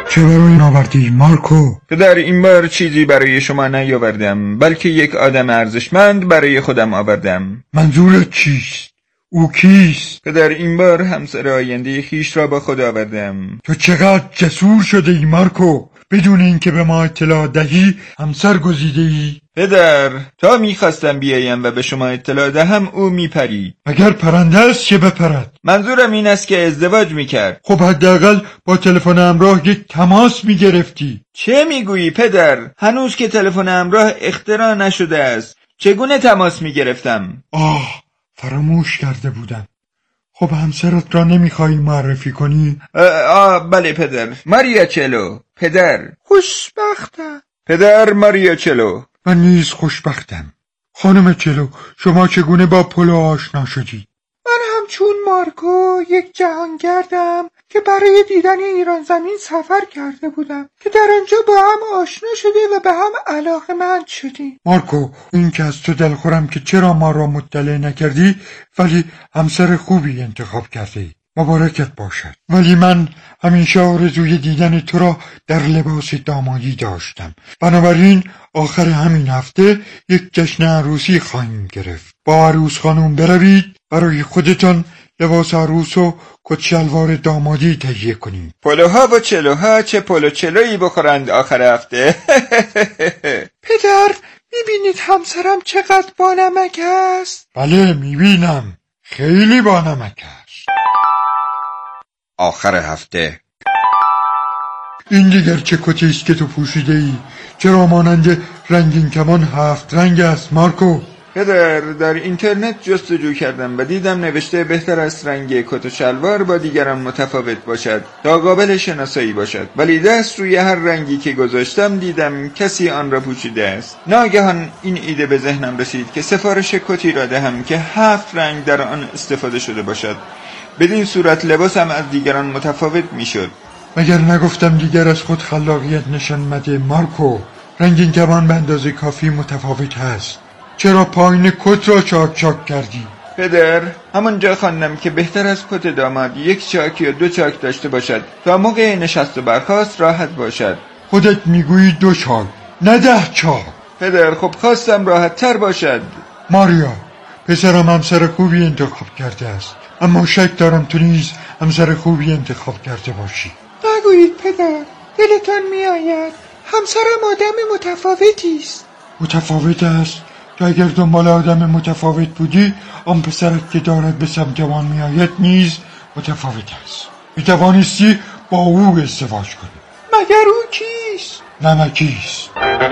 چه برای این آوردی مارکو؟ پدر این بار چیزی برای شما نیاوردم، بلکه یک آدم ارزشمند برای خودم آوردم. منظورت چیست؟ او کیست؟ پدر این بار همسر آینده خیش را با خود آوردم. تو چقدر جسور شده ای مارکو؟ بدون اینکه به ما اطلاع دهی همسر گزیده ای؟ پدر تا میخواستم بیایم و به شما اطلاع دهم او میپرید. اگر پرنده است چه بپرد؟ منظورم این است که ازدواج میکرد. خب حداقل با تلفن همراه یک تماس میگرفتی. چه میگویی پدر؟ هنوز که تلفن همراه اختراع نشده است. چگونه تماس میگرفتم؟ فراموش کرده بودم. خب همسرت را نمیخوایی معرفی کنی؟ بله پدر. ماریا چلو. پدر خوشبختم. پدر ماریا چلو. من نیز خوشبختم. خانم چلو، شما چگونه با پولو آشنا شدی؟ من همچون مارکو یک جهانگردم که برای دیدن ایران زمین سفر کرده بودم که در آنجا با هم آشنا شده و به هم علاقه‌مند شدیم. مارکو، این که از تو دلخورم که چرا ما را مطلع نکردی، ولی همسر خوبی انتخاب کردی. مبارکت باشد. ولی من همیشه آرزوی دیدن تو را در لباس دامادی داشتم. بنابراین آخر همین هفته یک جشن عروسی خواهیم گرفت. با عروس خانم بروید برای خودتان لباس عروس و کت شلوار دامادی تهیه کنید. پلوها و چلوها چه پلو چلویی بخورند آخر هفته. پدر میبینید همسرم چقدر بانمک است؟ بله میبینم، خیلی بانمک است. آخر هفته. این دیگر چه کتی است که تو پوشیده ای؟ چرا مانند رنگین کمان 7 رنگ است مارکو؟ پدر در اینترنت جستجو کردم و دیدم نوشته بهتر است رنگ کت و شلوار با دیگران متفاوت باشد تا قابل شناسایی باشد، ولی دست روی هر رنگی که گذاشتم دیدم کسی آن را پوشیده است. ناگهان این ایده به ذهنم رسید که سفارش کتی را دهم که 7 رنگ در آن استفاده شده باشد. بدین صورت لباسم از دیگران متفاوت میشد. مگر نگفتم دیگر از خود خلاقیت نشان مده مارکو؟ رنگین کمان به اندازه کافی متفاوت هست. چرا پایین کت را چاک چاک کردی؟ پدر همانجا خواندم که بهتر از کت داماد 1 چاک یا 2 چاک داشته باشد تا موقع نشست و برخاست راحت باشد. خودت میگویی 2 چاک نه 10 چاک. پدر خب خواستم راحت تر باشد. ماریا، پسرم همسر خوبی انتخاب کرده است، اما شک دارم تو نیز همسر خوبی انتخاب کرده باشی. نگویید پدر، دلتان میآید. همسرم آدم متفاوتی است. متفاوت است؟ تو اگر دنبال آدم متفاوت بودی، آن پسرت که دارد به سمت من میآید نیز متفاوت است. میتوانستی با او ازدواج کنی. مگر او کیست؟ نمکیست.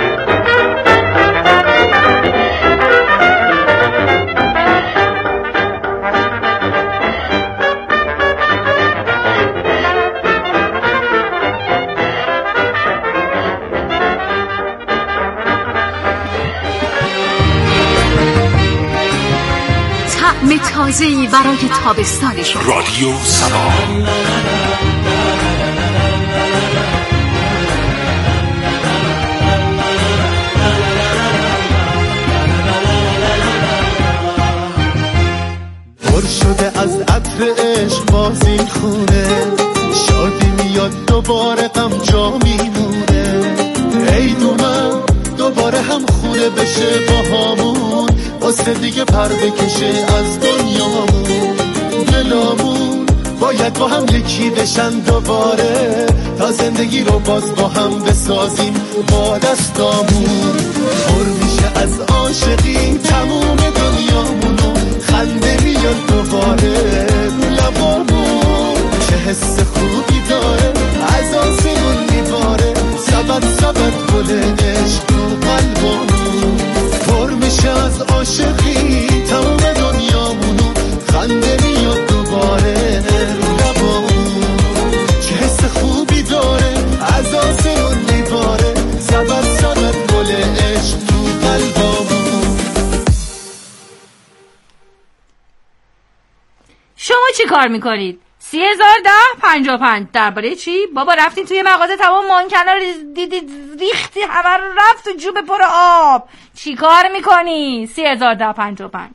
طعم تازه‌ای برای تابستان شما. رادیو سبا. پر شده از عطر عشق باز این خونه، شادی میاد دوباره غم جا میمونه. ای دومم دوباره هم خونه بشه با همون، واسه دیگه پر بکشه از دنیامون. دلامون باید با هم یکی بشن دوباره، تا زندگی رو باز با هم بسازیم با دستامون. پر میشه از عاشقی تموم دنیامونو، خنده میاد دوباره لبامون. چه حس خوبی داره از آسمون میباره، سبت گل عشق تو قلبمون. پر میشه از عاشقی تمام دنیامونو، خنده میاد دوباره لبامون. چه حس خوبی داره از آسمون میباره، سبت گل عشق تو قلبمون. شما چی کار میکنید؟ 301055 درباره چی؟ بابا رفتین توی مغازه تمام مانکنا رو دیدید ریختی، همه رو رفت تو جوب پر آب. چی کار میکنی؟ 301055.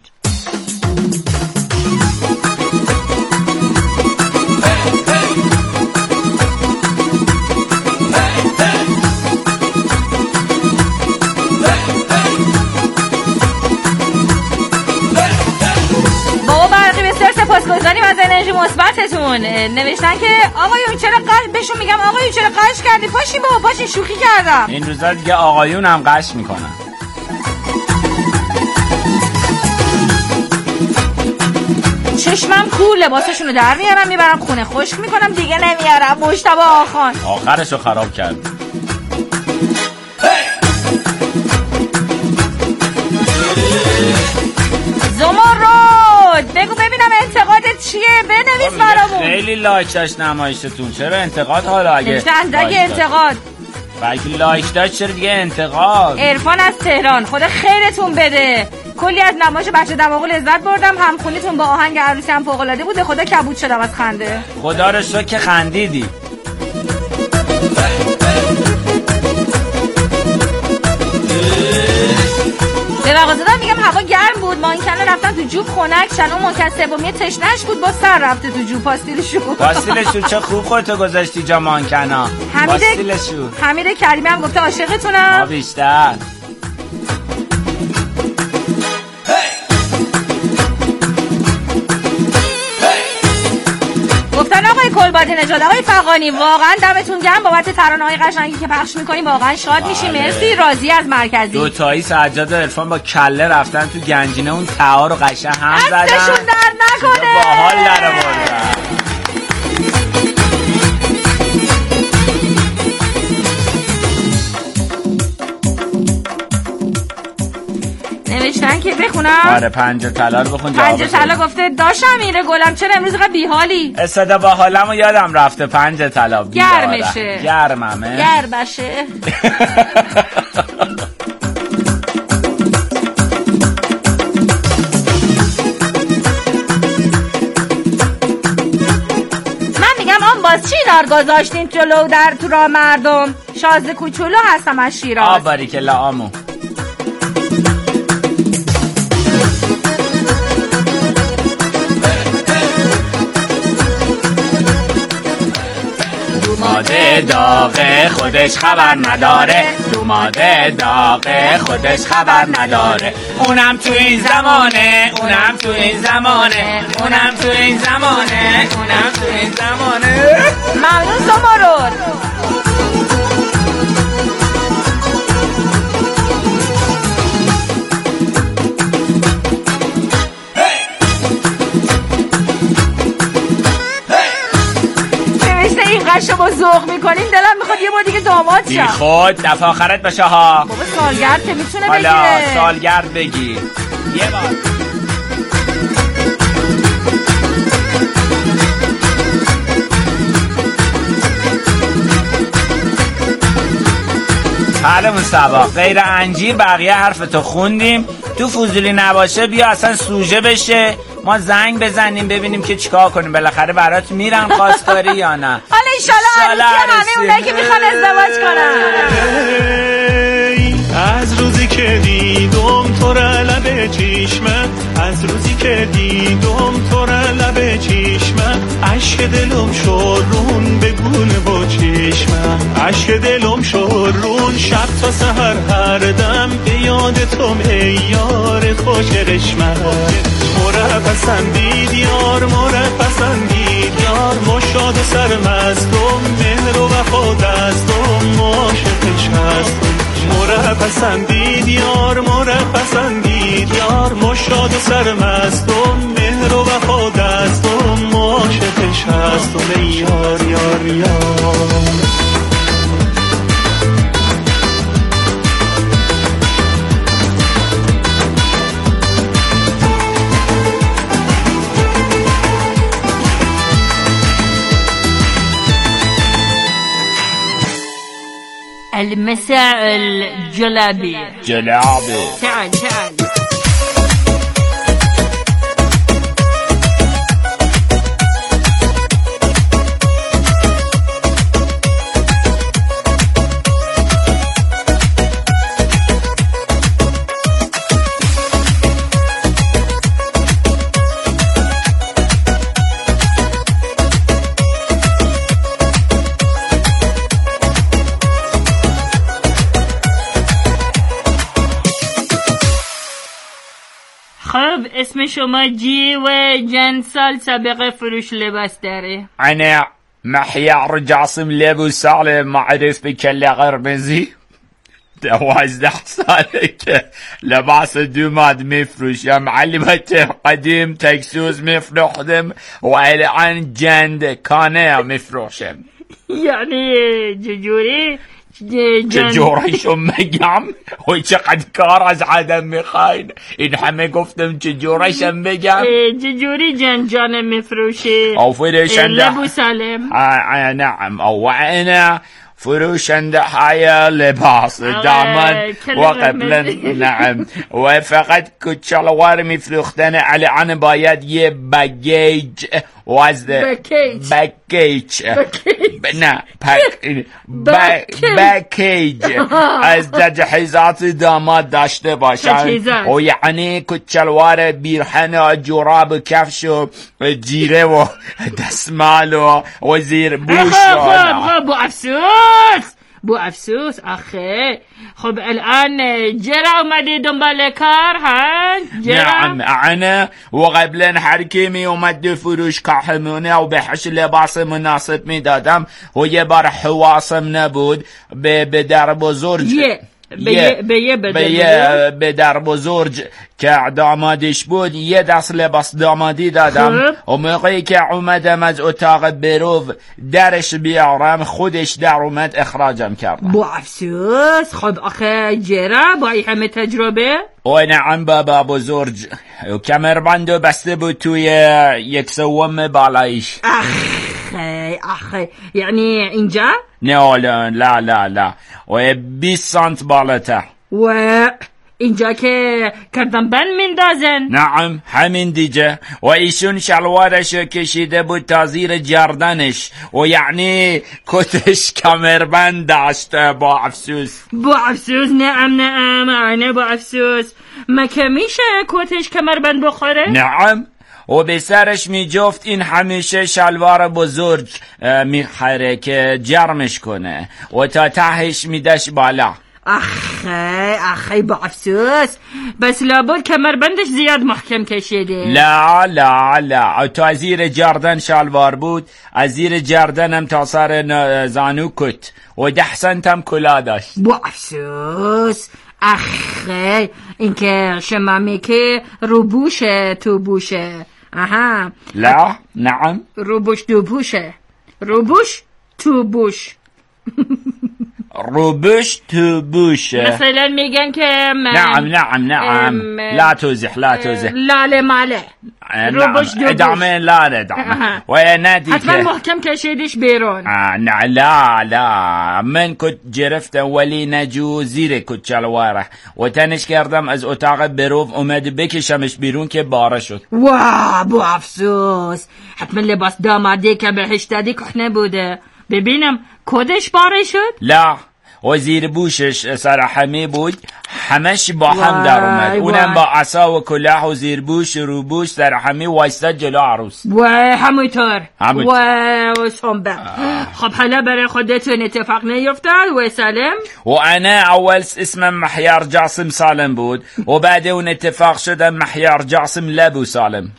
براتون نوشتن که آقایون چرا بهشون میگم آقایون چرا قش کردی؟ پاشین بابا پاشین، شوخی کردم. این روزا دیگه آقایون هم قش میکنن. چشمم کور لباسشونو در میارم میبرم خونه خشک میکنم دیگه نمیارم. مجتبی آخان آخرشو خراب کرد. زمرد بگو ببینم انتقادت چیه؟ بنویس برامون. خیلی لایک داشت نمایشتون، چرا انتقاد؟ حالا اگه انتقاد بلکه لایک داشت چرا دیگه انتقاد؟ عرفان از تهران خدا خیرتون بده، کلی از نمایش بچه دماغو لذت بردم، همخونیتون با آهنگ عروسی هم فوق‌العاده بوده، خدا کبود شدم از خنده. خدا رو شکر که خندیدی. به مغازه‌دار میگم هوا گرم بود، مانکنه رفتن تو جوب خنک شن، اون مانکن سومی تشنش بود با سر رفته تو جوب. پاستیلشو چه خوب خودتو گذاشتی جا مانکنا. حمید کریمی هم گفته عاشقتونم. بیشتر گفتن آقای کلبادی نژاد، آقای فغانی واقعا دمتون گرم بابت ترانه‌های قشنگی که پخش می‌کنیم، واقعا شاد میشیم. مرسی. راضی از مرکزی. دوتایی سجاد و عرفان با کله رفتن تو گنجینه، اون تها رو قشنگ هم زدن. دستشون درد نکنه. باحال درآوردن. نوشتن که بخونم. آره پنجه طلا رو بخون. پنجه طلا گفته داشتم میره گلم چرا امروز اینقدر بیحالی؟ استادا با حالمو یادم رفته. پنجه طلا گرمشه. گرممه. گرمشه. من میگم آن باز چی دار گذاشتین جلو در تو راه مردم؟ شازده کوچولو هستم از شیراز. باریکلا آمو. دوماده داغه خودش خبر نداره، دوماده داغه خودش خبر نداره، اونم تو این زمانه، اونم تو این زمانه، اونم تو این زمانه، اونم تو این زمانه. ممنون زمرد. قشو با ذوق میکنین دلم میخواد یه بار دیگه داماد شم. بی خود دفعه آخرت بشه ها. بابا سالگرد که میتونه بگیره. حالا سالگرد بگیر یه بار. بله مصطفی غیر انجیر بقیه حرفتو خوندیم، تو فضولی نباشه بیا اصلا سوژه بشه، ما زنگ بزنیم ببینیم که چیکار کنیم، بالاخره برات میرن خواستگاری یا نه. حالا ایشالا عروسی همه اونایی که میخوان ازدواج کنن. از روزی که دیدم تو را لب چشمت، از روزی که دیدم تو را لب چشمت، عشق دلم شورون بگونه با چشمت، عشق دلم شورون شب تا سحر هر دم به یاد تو ای یار خوش قشمت. مره پسندید یار، مره پسندید یار، مشاد و سرمستم مهر و وفا دستم عاشقش هستم. مره پسندید یار، مره پسندید یار، مشاد و سرمستم مهر و وفا دستم عاشقش هستم ای یار یار یار. المساء الجلابي تعال خب اسم شما جی و چند سال سابقه فروش لباس داره؟ أنا محيار جاسم لابو سالم معروف بكل قرمزي 12 ساله که لباس دوماد میفروشم. علبت قدیم تکسوس میفروختم و الان جند کانه میفروشم. یعنی چجوری؟ چجوریشو میگم؟ و چقدر کار از عدم میخواین؟ این همه گفتم چجوریشم بگم؟ چجوری جان میفروشی؟ او فروشنده لبو سالم. نعم او انا فروشنده های لباس داماد و قبلا نعم و فقط کچلوار میفروختن. الان باید یه بگیج وزده بکیج نه بکیج از تجهیزات داماد داشته باشن و یعنی کچلوار بیرهن و جوراب کفش و جیره و دستمال و زیر بوش. بو افسوس آخه. خب الان جرا اومدی دنبال کار ها؟ نعم انا و قبلا هر کی می اومد فروش کاهمونه و بهش لباس مناسب میدادم و یه بار حواسم نبود به در بزرگ به در بزرگ که دامادش بود یه دست لباس دامادی دادم و موقعی که اومدم از اتاق برو درش بیارم خودش در اومد اخراجم کردم. با افسوس. خب آخه جرا با این همه تجربه؟ و نعم بابا بزرگ و کمربندو بسته بود توی 1/3 بالایش. آخه یعنی اینجا؟ نه لا و 20 سانت بالاتر. و اینجا که کردن بند میندازن؟ نعم همین دیگه. و ایشون شلوارشو کشیده بود تا زیر گردنش و یعنی کتش کمربند داشته. با افسوس. نعم با افسوس. مگه میشه کتش کمربند بخوره؟ نعم و به سرش می جفت این همیشه شلوار بزرگ میخره که جرمش کنه و تا تهش میدش بالا. آخه با افسوس. بس لابد کمربندش زیاد محکم کشیده. لا تا زیر گردن شلوار بود، از زیر گردنم تا سر زانو کت و 10 سنتم کلا داشت. با افسوس. آخه این که شما میگه روبوشه تو بوشه. آها. لا نعم روبوش تو بوشه. روبوش تو بوش. روبوش تو بوشه. مثلا میگن که نعم لا توزح لاله ماله. روبوش دو ادامه لا و ندی حتما محکم کشیدش بیرون. نه لا من کت گرفتم ولی نجو زیر کت شلواره و تنش کردم از اتاق بروف اومد بکشمش بیرون که باره شد. واه با افسوس. حتما لباس دامادی که بهش دادی کهنه بوده. ببینم کدش باره شد؟ لا و زیر بوشش سر همه بود، همش با هم در اومد. اونم با عصا و کلاه و زیر بوش رو بوش سر همه وایستاد جلو عروس. و همونطور و سنبه. خب حالا برای خودتون اتفاق نیفتاد و سالم؟ و انا اول اسمم محیار جاسم سالم بود و بعد اون اتفاق شدم محیار جاسم لبو سالم.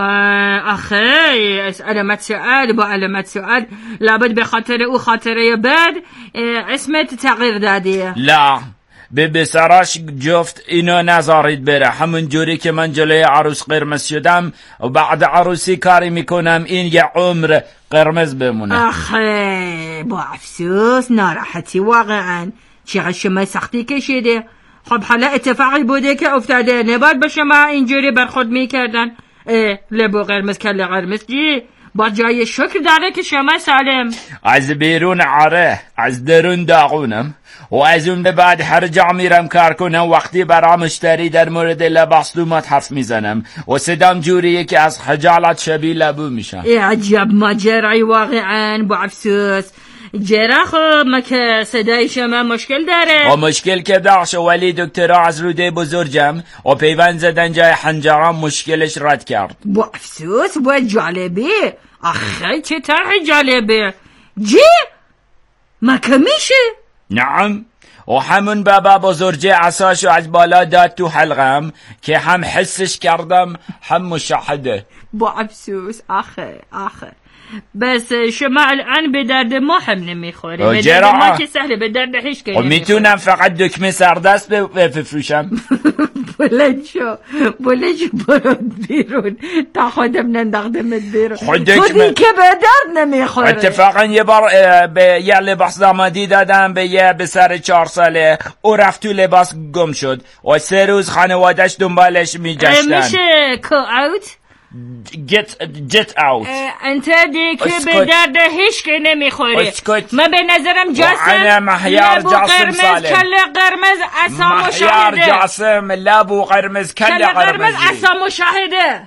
آخه علامت سؤال با علامت سؤال. لابد به خاطر او خاطره بعد اسمت تغییر دادی. لا به سراش جفت اینو نذارید بره. همون جوری که من جلوی عروس قرمز شدم و بعد عروسی کاری میکنم این یه عمر قرمز بمونه. آخه با افسوس ناراحتی واقعا. چقدر شما سختی کشیده. خب حالا اتفاقی بوده که افتاده، نباید به شما اینجوری برخورد میکردن. لبو قرمز کله قرمز جی با جای شکر داره که شما سالم. از بیرون عره از درون داغونم و از اون به بعد هر جا میرم کار کنم وقتی برای مشتری در مورد لباس دومات حرف میزنم و صدام جوریه که از خجالت شبیه لبو میشم. عجب ماجرای واقعا. با افسوس. جرا خب ما که صدای شما مشکل داره. و مشکل که داشت ولی دکترها از روده بزرگم و پیوند زدن جای حنجرام مشکلش رد کرد. با افسوس. با جالبه. آخه چه طرح جالبه. ما که میشه؟ نعم و همون بابا بزرگه عصاشو از بالا داد تو حلقم که هم حسش کردم هم مشاهده. با افسوس آخه بس شما الان به درد ما هم نمیخوره. به درد ما که سهله، به درد هیچ که نمیخوره. میتونم فقط دکمه سردست بفروشم. بلند شو برو بیرون تا خودم ننداختمت بیرون. تو دی که به درد نمیخوره. اتفاقا یه بار به یه لباس دامادی دادم به یه پسر 4 ساله، او رفت تو لباس گم شد و 3 روز خانوادش دنبالش میگشتن. میشه کو اوت؟ get out. انت دی که به درد هیچ که نمیخوره. من به نظرم جاسم لبو قرمز کله قرمز عصا مشاهده. جاسم لبو قرمز کله قرمز عصا مشاهده.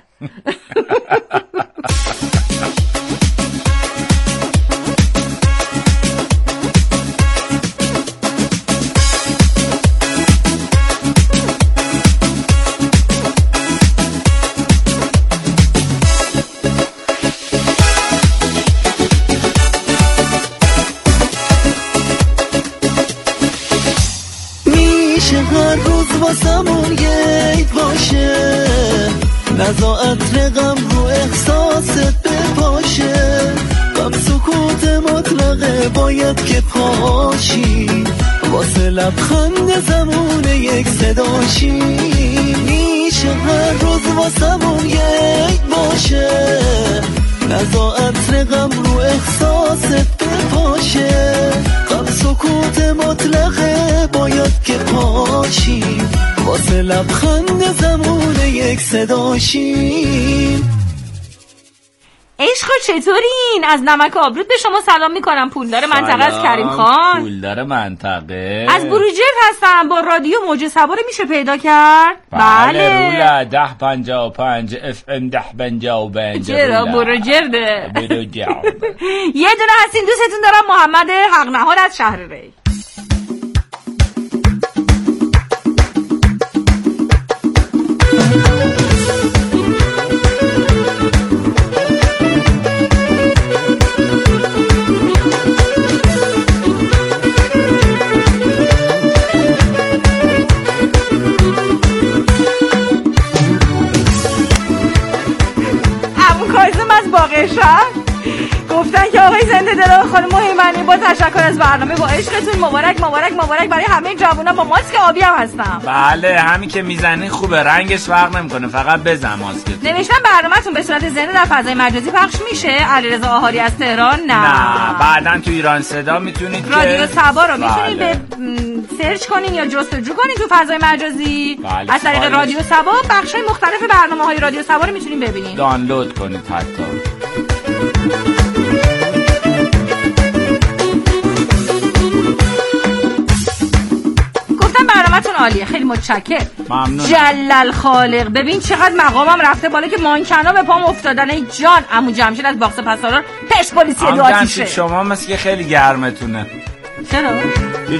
هر روز واسمون یه عید باشه، نزا عطر غم رو احساست بپاشه، غم سکوت مطلقه باید که پاشی، واسه لبخند زمون یک صداشی. میشه هر روز واسمون یه عید باشه، نزا عطر غم رو احساست بپاشه، غم سکوت مطلقه باید که پاشی، واسه لبخند زمون یک صداشیم. عشق چطورین؟ از نمک آبرود به شما سلام میکنم. پولدار منطقه از کریم خان. پولدار منطقه از بروجرد هستم. با رادیو موج سوار میشه پیدا کرد؟ بله. رولا 1055 FM 1055. چرا بروجرده؟ بروجرد. یه دونه هستین، دوستتون دارم. محمد حق نهاد از شهر ری. گفتن که آقای زنده دلال خانم هیمنی با تشکر از برنامه، با عشقتون مبارک برای همه جوونا. با ماسک آبی هم هستم. بله همین که میزنی خوبه، رنگش فرق نمیکنه، فقط بزن ماسکت. نوشتم برنامه‌تون به صورت زنده در فضای مجازی پخش میشه. علیرضا آهاری از تهران. نه بعداً تو ایران صدا میتونید رادیو سبا رو میتونید به سرچ کنین یا جستجو کنین تو فضای مجازی. از طریق رادیو سبا بخش‌های مختلف برنامه‌های رادیو سبا رو میتونین ببینین، دانلود کنید حتی. برنامه‌تون عالیه، خیلی متشکرم. ممنونم. جلل خالق. ببین چقدر مقامم رفته بالا که مانکنا به پام افتادن. ای جان عمو جمشید از باغ پسالار پرسپولیسی دو آتیشه. شما مثل که خیلی گرمتونه. چرا؟ هیچ.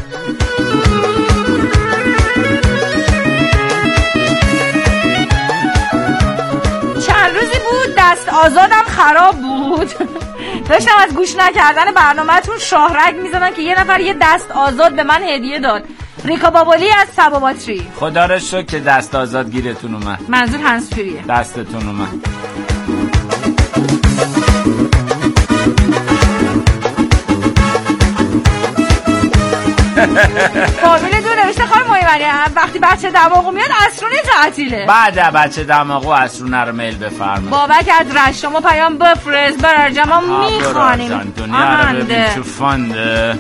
چند روزی بود دست آزادم خراب بود. داشتم از گوش نکردن برنامه‌تون شاهرگ می‌زدن که یه نفر یه دست آزاد به من هدیه داد. ریکا بابالی از سباباتری. خدا رو شکر که دست آزاد گیرتون اومد. منظور هنسفریه. دستتون اومد. فامیل دو نوشته خانم هیمنی وقتی بچه دماغو میاد عصرونه تعطیله. بعد بچه دماغو عصرونه رو میل بفرمایید. بابک از رشت شما پیام بفرست برارجم ما میخوانیم. دنیا رو ببین چو فانده.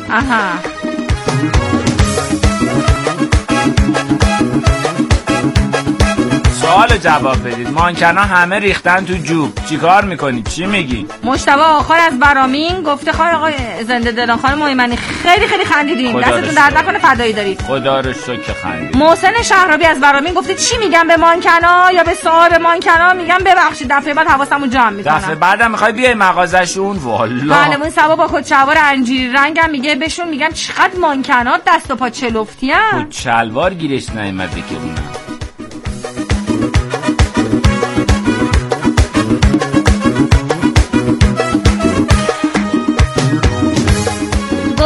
سوال جواب بدید. مانکنا همه ریختن تو جوب، چیکار میکنید؟ چی میگی؟ مجتبی آخر از برامین گفته خواهی آقای زنده دلان خانم هیمنی خیلی خیلی خندیدیم، دستتون درد نکنه، فدایی دارید. خدا رو شکر خندید. محسن شهرابی از برامین گفته چی میگم به مانکنا یا به صاحب مانکنا؟ میگم ببخشید دفعه بعد حواسمو جمع میکنم. دفعه بعدم میخوای بیای مغازه‌شون؟ والله. معلمون سبا با کت شلوار انجیری رنگم میگه بهشون میگم چقدر مانکنا دست و پا چلفتیان. کت شلوار گیرش نیومده که اونم.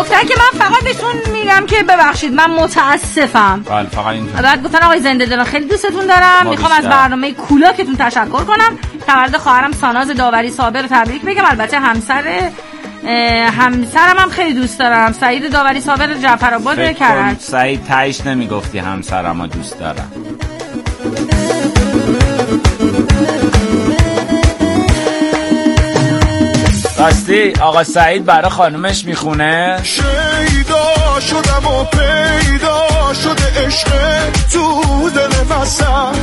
گفتن که من فقط بهتون میگم که ببخشید من متاسفم. بله فقط این. بعد گفتن آقای زنده دلان خیلی دوستتون دارم، میخوام از برنامه کولاکتون تشکر کنم. تولد خواهرم ساناز داوری صابر رو تبریک بگم. البته همسرم هم خیلی دوست دارم، سعید داوری صابر جعفرآباد کرج. سعید تایش نمیگفتی همسرم رو دوست دارم. راستی آقا سعید برای خانومش میخونه؟ شیدا شدم و پیدا شده عشق تو دل وسط،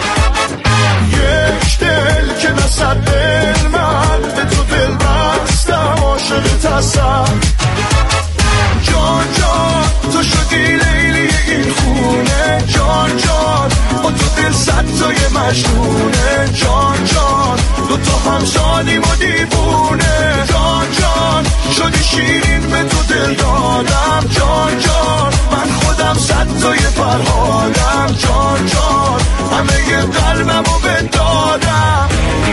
یک دل که نصد دل من به تو دل بستم عاشق تصم. جان جان تو شدی لیلی این خونه، جان جان با تو دل صد تای مجنونه، جان جان دو تا هم شادیم و دیوونه، جان جان شدی شیرین به تو دل دادم، جان جان من خودم صد تای فرهادم، جان جان همه قلبم رو بدادم.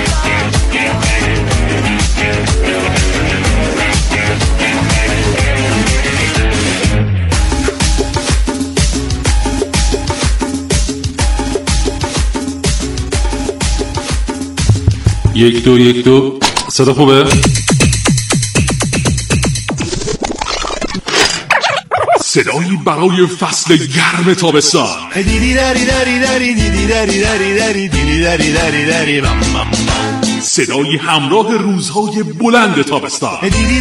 یک دو یک دو. صدا خوبه؟ صدایی برای فصل گرم تابستان. صدایی همراه روزهای بلند تابستان.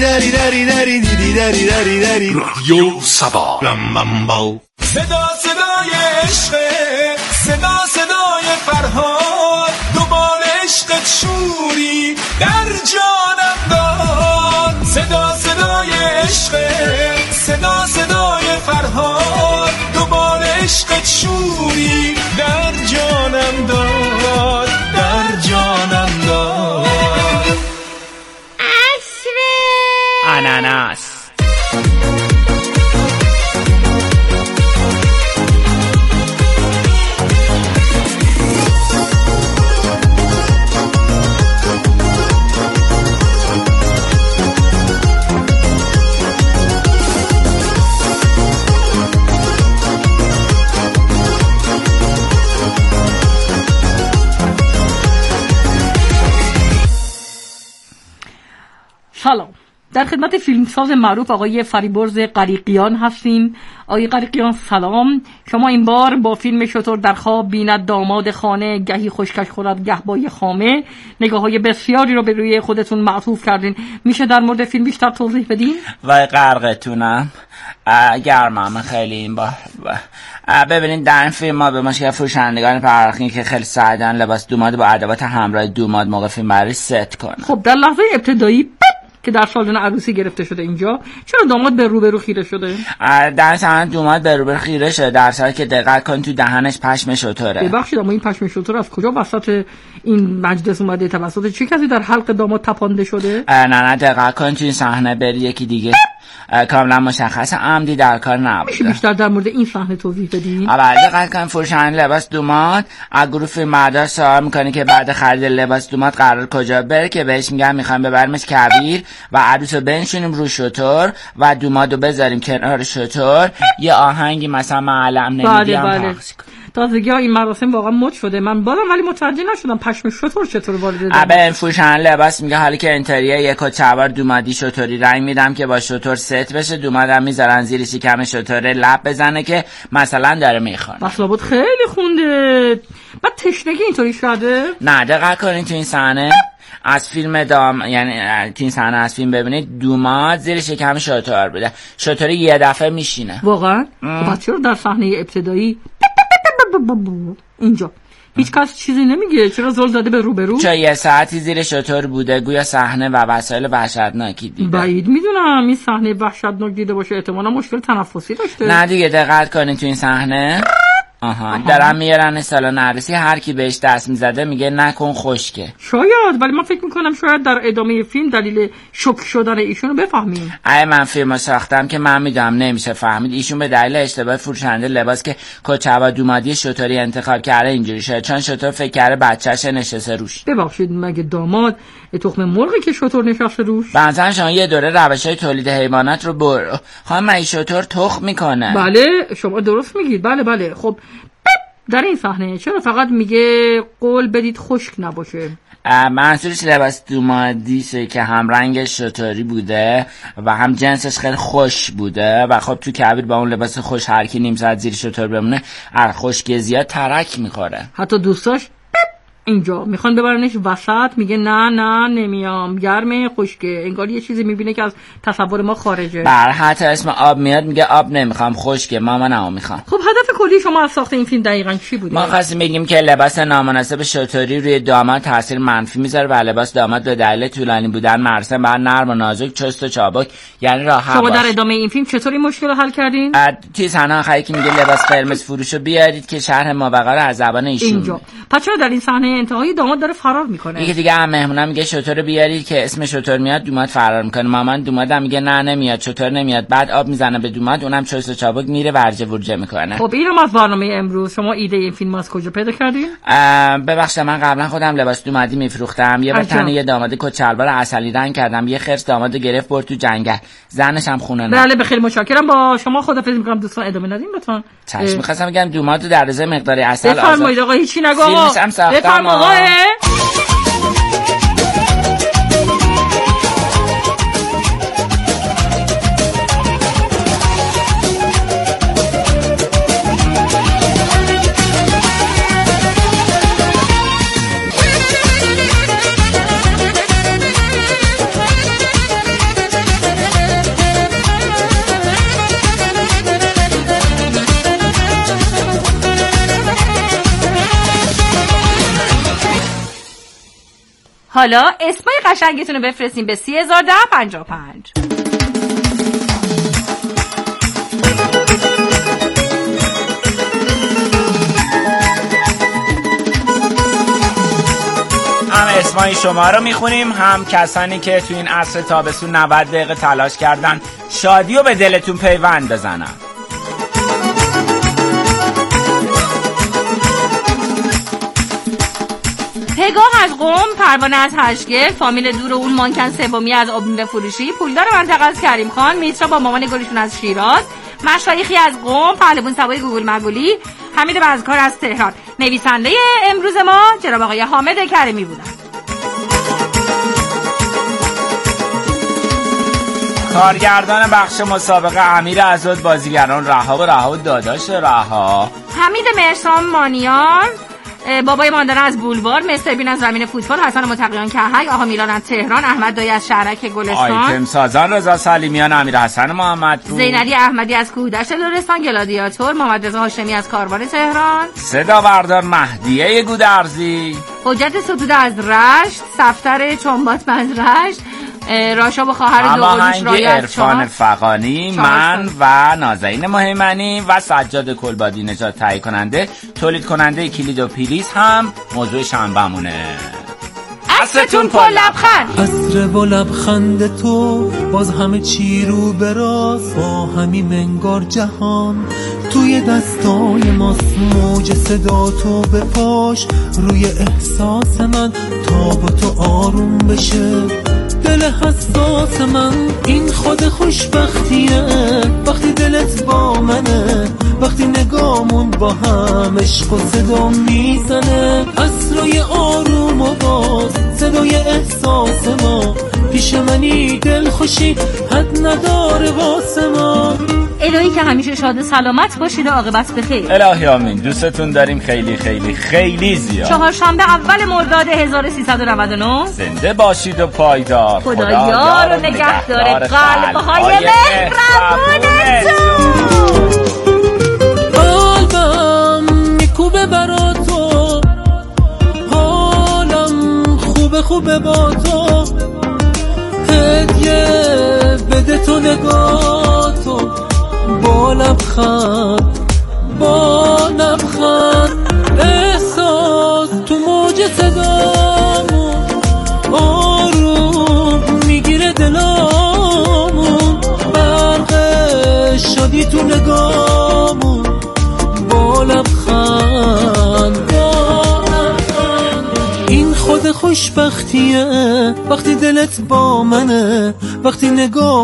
رادیو سبا. صدا صدای عشق، صدا صدای فرهاد، دوباره عشقت شوری در جانم داد. صدا صدای عشق، صدا صدای فرهاد، دوباره عشقت شوری در جانم داد، در جانم داد. عصر اناناس. سلام، در خدمت فیلمساز معروف آقای فریبرز قریقیان هستیم. آقای قریقیان سلام. شما این بار با فیلم شتر در خواب بیند داماد خانه، گهی خوشکش خورد گه بای خامه، نگاه های بسیاری رو به روی خودتون معطوف کردین. میشه در مورد فیلم بیشتر توضیح بدین؟ وای غرقتونم، گرمم خیلی این بار. ببینید در این فیلم ما به مشکل فروشندگان پرداختیم که خیلی سعیدن لباس دوماد با ادوات همراه دوماد موقع فیلم برداری ست کنن. خب در لحظه ابتدایی که در سالن عروسی گرفته شده اینجا، چرا داماد به روبرو خیره شده؟ در صحنه دوماد به روبرو خیره شده، در حالی که دقت کن تو دهنش پشم شتره. ببخشید اما این پشم شتر از کجا وسط این مجلس اومده؟ توسط چه کسی در حلق داماد تپانده شده؟ نه دقت کن تو این صحنه بری یکی دیگه کاملا مشخص عمدی در کار نبوده. میشه بیشتر در مورد این صحنه توضیح بدین؟ دقت کن فروشنده لباس دوماد از گروه فیلمبردار سوال میکنه که بعد خرید لباس دوماد قرار کجا بره، که بهش میگن میخوایم ببریمش کویر و عروس رو بنشونیم رو شتر و دوماد رو بذاریم کنار شتر، یه آهنگی مثلا معلم نمیدیم پخش کنیم. تازگی این مراسم واقعا مد شده. من بازم ولی متوجه نشدم پشم شتر چطور وارد داماد. فروشنده لباس میگه حالی که اینتریه یک کچه‌وار دومادی شتری رنگ میدم که با شتر ست بشه، دومادم میذارن زیر شکم شتر لب بزنه که مثلا داره میخوره. بس لابد خیلی خونده. بعد تشنگی اینطوری شده؟ نه دقت کنین تو این صحنه از فیلم یعنی تو این صحنه از فیلم ببینید دوماد زیر شکم شتر بوده، شتر یه دفعه میشینه. واقعا؟ بعد چرا در صحنه ابتدایی اینجا هیچ کس چیزی نمیگه؟ چرا زل زده به روبرو؟ چون یه ساعتی زیر شتر بوده، گویا صحنه و وسایل وحشتناکی دیده. بعید میدونم این صحنه وحشتناک دیده باشه، احتمالا مشکل تنفسی داشته. نه دیگه دقت کنین تو این صحنه دارن میارن سالن عروسی، هر کی بهش دست میزده میگه نکن خشکه. شاید، ولی من فکر میکنم شاید در ادامه فیلم دلیل شوک شدن ایشونو بفهمیم. من فیلمو ساختم که من میدونم نمیشه فهمید. ایشون به دلیل اشتباه فروشنده لباس که کچه‌وار دومادی شتری انتخاب کرده اینجوری شده، چون شتر فکر کرده بچه‌ش نشسته روش. ببخشید مگه داماد تخم مرغی که شتر نشسته روش. مثلا شما یه دوره روش‌های تولید حیوانات رو برو. خانم این شتر تخم میکنه. بله شما درست میگید. بله خب در این صحنه چرا فقط میگه قول بدید خشک نباشه؟ منظورش لباس دومادیشه که هم رنگش شتری بوده و هم جنسش خیلی خوش بوده و خب تو کبیر با اون لباس خوش هر کی نیم ساعت زیر شتر بمونه خشکی زیاد ترک میخوره. حتی دوستاش اینجا میخوان ببرنش وسط، میگه نه نمیام، گرمه خشکه، انگار یه چیزی میبینه که از تصور ما خارجه. بر حتی اسم آب میاد میگه آب نمیخوام خشکه، مامانمو میخوام. خب هدف کلی شما از ساخت این فیلم دقیقاً چی بوده؟ ما خواستیم بگیم که لباس نامناسب شتری روی داماد تاثیر منفی میذاره و لباس داماد به دلیل طولانی بودن مرسم بر نرم و نازک، چست و چابک، یعنی راحت. شما در ادامه این فیلم چطور این مشکل رو حل کردین؟ توی صحنه آخری که میگه لباس قرمز فروشو بیارید که شرح مابقا رو از زبان ایشون اینجا. پس چرا در این صحنه انتهایی داماد داره فرار میکنه؟ یکی دیگه هم مهمونا میگه شتر بیارید که اسم شتر میاد، دوماد فرار میکنه. مامان دومادم میگه نه نمیاد، شتر نمیاد. بعد آب میزنه به دوماد، اونم چست و چابک میره ورجه ورجه میکنه. خب اینم از برنامه امروز. شما ایده این فیلم از کجا پیدا کردین؟ ببخشید من قبلا خودم لباس دومادی میفروختم. یه بار تنه یه داماد کچلوار عسلی رنگ کردم، یه خرس داماد گرفت برد تو جنگل، زنش هم خونه نه. بله خیلی متشکرم. با شما خدافظی میکنم دوستان، ادامه ندین لطفا. چشم. می‌خواستم بگم دومادو در ازای مقداری عسل بفرمایید آقا، هیچی نگو آقا. بفرمایید آقا. حالا اسمای قشنگتون رو بفرستین به 301055. هم اسمای شما رو میخونیم، هم کسانی که تو این عصر تابستون 90 دقیقه تلاش کردن شادی رو به دلتون پیوند بزنن. پگاه از قم، پروانه از هشگل، فامیل دور اون مانکن سومی از آبمیوه فروشی، پولدار منطقه از کریم خان، میترا با مامان گلشون از شیراز، مشایخی از قم، پهلوان سوای گوگل مگولی، حمید بزکار از تهران. نویسنده امروز ما جناب آقای حامد کریمی بودن. کارگردان بخش مسابقه امیر عزاد، بازیگران رها و داداش رها، حمید مرسام مانیان، بابای ماندن از بولوار، مستر بین از زمین فوتبال، حسن متقیان کهک، آقا میلان از تهران، احمد دایی از شهرک گلستان، آیتم سازان رضا سلیمیان، امیر حسن محمدپور، زینلی احمدی از کودش لرستان، گلادیاتور، محمد رضا هاشمی از کاروان تهران، صدا بردار مهدیه گودرزی، حجت ستوده از رشت، صفتر چنبات از رشت، راشا و خواهر دوقلوش رای از عرفان فقانی، من و نازنین مهیمنی و سجاد کلبادی نجات تهیه کننده، تولید کننده کلید و پیلیز هم موضوع شنبه‌مونه. عصرتون پر لبخند. عصر و لبخند تو باز همه چی رو به راست، با همین منگار جهان توی دستای ماست. موج صدا تو به پاش روی احساس من، تا با تو آروم بشه دل حساس من. این خود خوشبختیه وقتی دلت با منه، وقتی نگامون با هم عشق و صدا میزنه. عصرای آروم و باز صدای احساس ما، پیش منی دل خوشی حد نداره واسه ما. الهی که همیشه شاد سلامت باشید و عاقبت بخیر. الهی آمین. دوستتون داریم خیلی خیلی خیلی زیاد. چهارشنبه اول مرداد 1399. زنده باشید و پایدار. خدا یار و نگهدار قلب‌های مهربونتون. قلبم میکوبه برا تو، حالم خوبه با تو، هدیه بده تو نگاه تو، با لبخند احساس تو موج صدامون، آروم میگیره دلامون، برق شادی تو نگامون، با لبخند این خود خوش خوشبختیه وقتی دلت با منه، وقتی نگاه